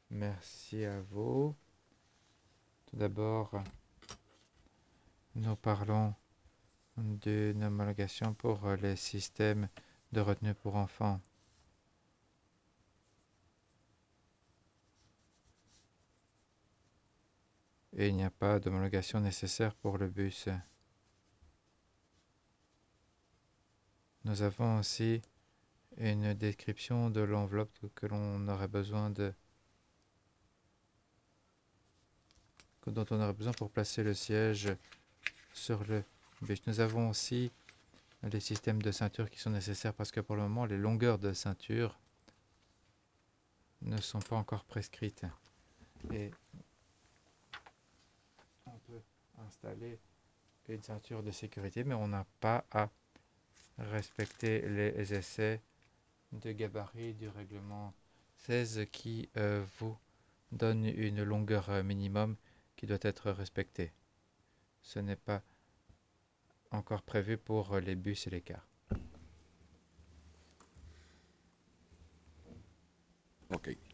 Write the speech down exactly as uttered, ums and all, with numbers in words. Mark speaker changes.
Speaker 1: Merci à vous. Tout d'abord, nous parlons d'une homologation pour les systèmes de retenue pour enfants. Et il n'y a pas d'homologation nécessaire pour le bus. Nous avons aussi une description de l'enveloppe que l'on aurait besoin de, dont on aurait besoin pour placer le siège sur le bus. Nous avons aussi les systèmes de ceinture qui sont nécessaires parce que pour le moment, les longueurs de ceinture ne sont pas encore prescrites. Et on peut installer une ceinture de sécurité, mais on n'a pas à respecter les essais de gabarit du règlement seize qui euh, vous donne une longueur euh, minimum qui doit être respectée. Ce n'est pas encore prévu pour euh, les bus et les cars.
Speaker 2: Ok.